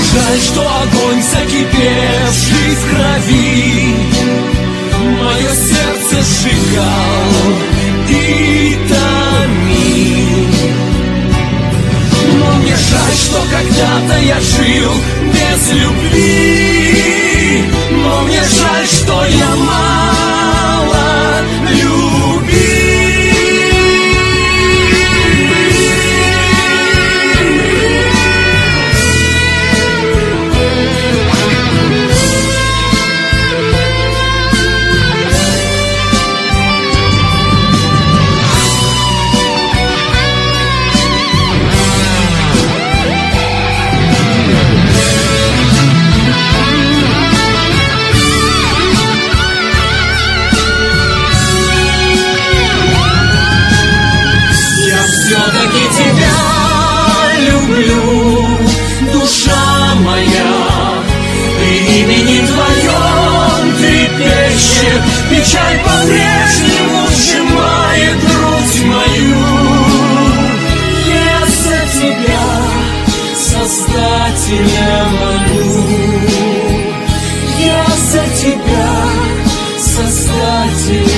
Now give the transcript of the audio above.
жаль, что огонь, закипевший в крови, мое сердце сжигал и томил. Но мне жаль, что когда-то я жил без любви. Но мне жаль, что я мало любил. Все-таки тебя люблю, душа моя, при имени твоем трепещет, печаль по-прежнему сжимает грудь мою. Я за тебя, Создателя, молю, я за тебя, Создателя.